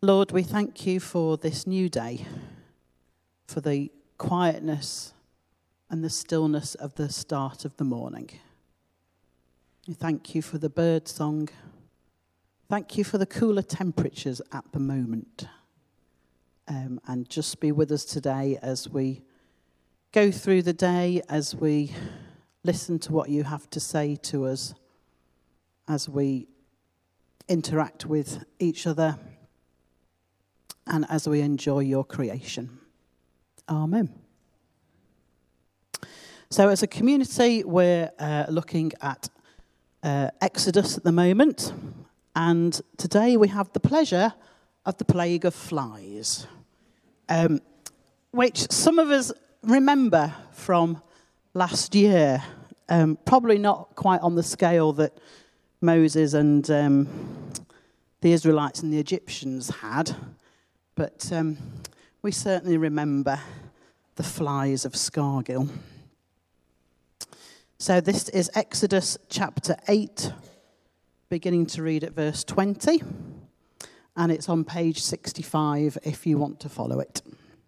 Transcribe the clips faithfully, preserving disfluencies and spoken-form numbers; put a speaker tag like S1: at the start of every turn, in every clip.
S1: Lord, we thank you for this new day, for the quietness and the stillness of the start of the morning. We thank you for the bird song. Thank you for the cooler temperatures at the moment. Um, and just be with us today as we go through the day, as we listen to what you have to say to us, as we interact with each other, and as we enjoy your creation. Amen. So as a community, we're uh, looking at uh, Exodus at the moment. And today we have the pleasure of the plague of flies, um, which some of us remember from last year. Um, probably not quite on the scale that Moses and um, the Israelites and the Egyptians had. But um, we certainly remember the flies of Scargill. So this is Exodus chapter eight, beginning to read at verse twenty. And it's on page sixty-five if you want to follow it.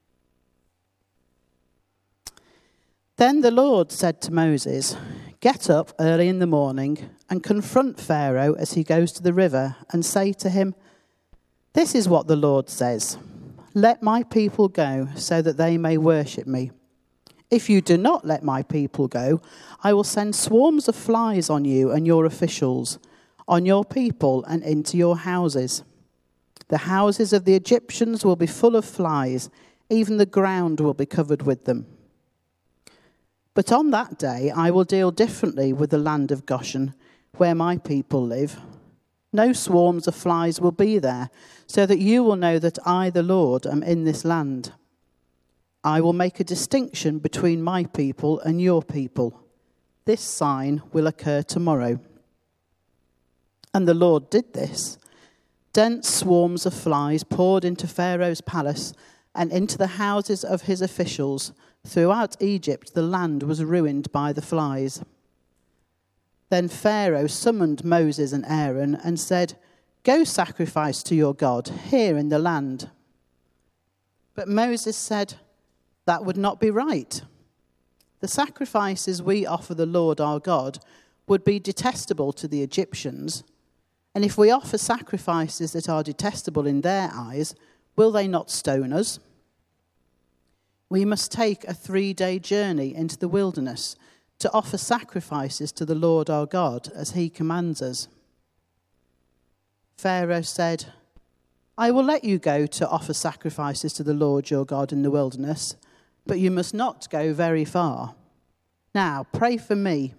S1: Then the Lord said to Moses, "Get up early in the morning and confront Pharaoh as he goes to the river and say to him, 'This is what the Lord says. Let my people go so that they may worship me. If you do not let my people go, I will send swarms of flies on you and your officials, on your people and into your houses. The houses of the Egyptians will be full of flies. Even the ground will be covered with them. But on that day I will deal differently with the land of Goshen, where my people live. No swarms of flies will be there, so that you will know that I, the Lord, am in this land. I will make a distinction between my people and your people. This sign will occur tomorrow.' And the Lord did this. Dense swarms of flies poured into Pharaoh's palace and into the houses of his officials. Throughout Egypt, the land was ruined by the flies. Then Pharaoh summoned Moses and Aaron and said, 'Go sacrifice to your God here in the land.' But Moses said, 'That would not be right. The sacrifices we offer the Lord our God would be detestable to the Egyptians. And if we offer sacrifices that are detestable in their eyes, will they not stone us? We must take a three-day journey into the wilderness to offer sacrifices to the Lord our God as he commands us.' Pharaoh said, 'I will let you go to offer sacrifices to the Lord your God in the wilderness, but you must not go very far. Now pray for me.'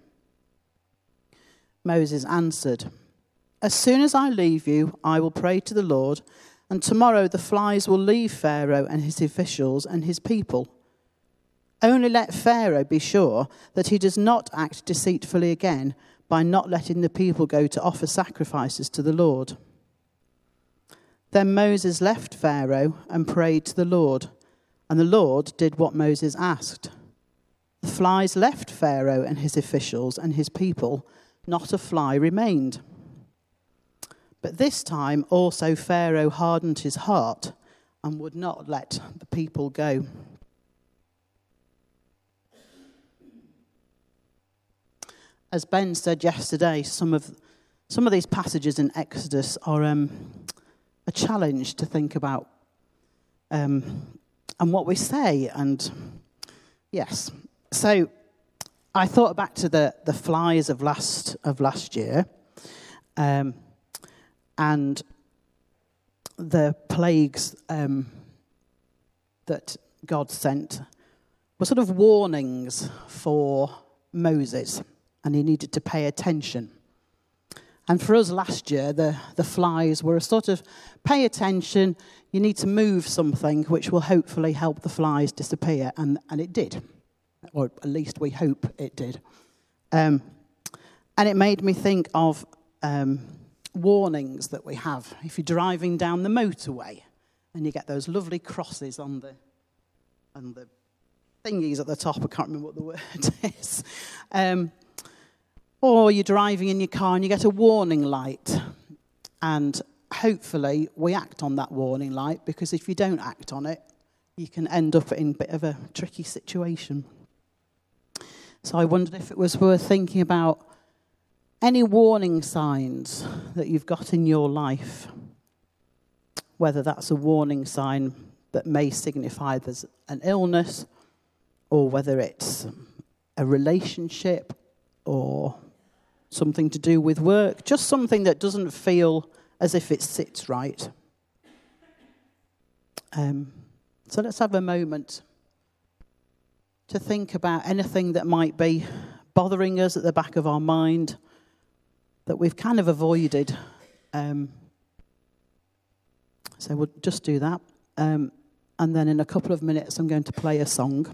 S1: Moses answered, 'As soon as I leave you, I will pray to the Lord, and tomorrow the flies will leave Pharaoh and his officials and his people. Only let Pharaoh be sure that he does not act deceitfully again by not letting the people go to offer sacrifices to the Lord.' Then Moses left Pharaoh and prayed to the Lord, and the Lord did what Moses asked. The flies left Pharaoh and his officials and his people. Not a fly remained. But this time also Pharaoh hardened his heart and would not let the people go. As Ben said yesterday, some of some of these passages in Exodus are um, a challenge to think about um, and what we say. And yes, so I thought back to the, the flies of last of last year, um, and the plagues um, that God sent were sort of warnings for Moses. And he needed to pay attention. And for us last year, the, the flies were a sort of, pay attention, you need to move something which will hopefully help the flies disappear. And, and it did. Or at least we hope it did. Um, and it made me think of um, warnings that we have. If you're driving down the motorway and you get those lovely crosses on the, on the thingies at the top, I can't remember what the word is. Um Or you're driving in your car and you get a warning light. And hopefully we act on that warning light, because if you don't act on it, you can end up in a bit of a tricky situation. So I wondered if it was worth thinking about any warning signs that you've got in your life, whether that's a warning sign that may signify there's an illness, or whether it's a relationship or something to do with work, just something that doesn't feel as if it sits right. Um, so let's have a moment to think about anything that might be bothering us at the back of our mind that we've kind of avoided. Um, so we'll just do that. Um, and then in a couple of minutes, I'm going to play a song.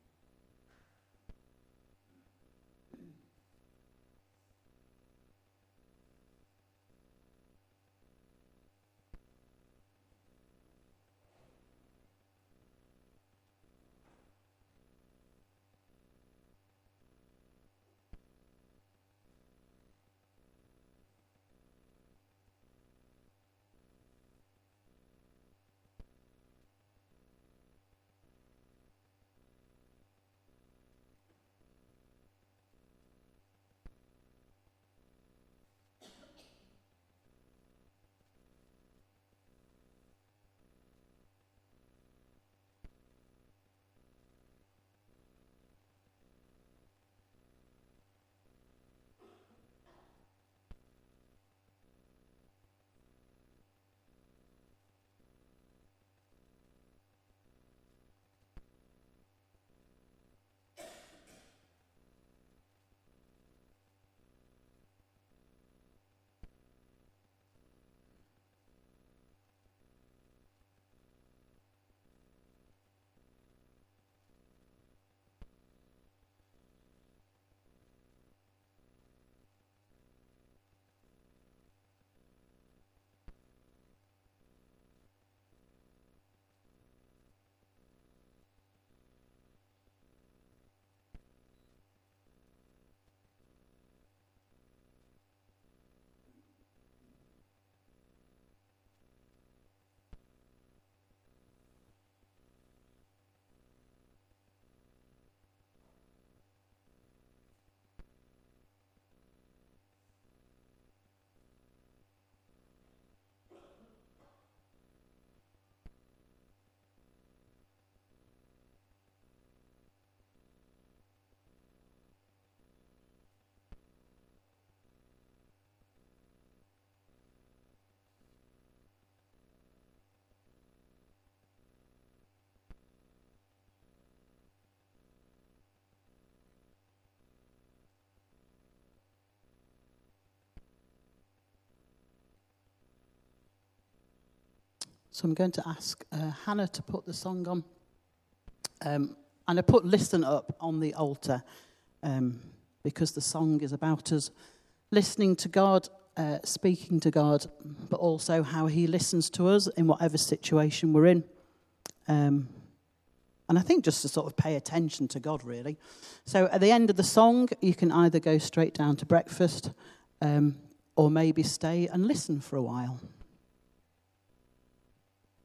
S1: So I'm going to ask uh, Hannah to put the song on. Um, and I put Listen Up on the altar um, because the song is about us listening to God, uh, speaking to God, but also how he listens to us in whatever situation we're in. Um, and I think just to sort of pay attention to God, really. So at the end of the song, you can either go straight down to breakfast um, or maybe stay and listen for a while.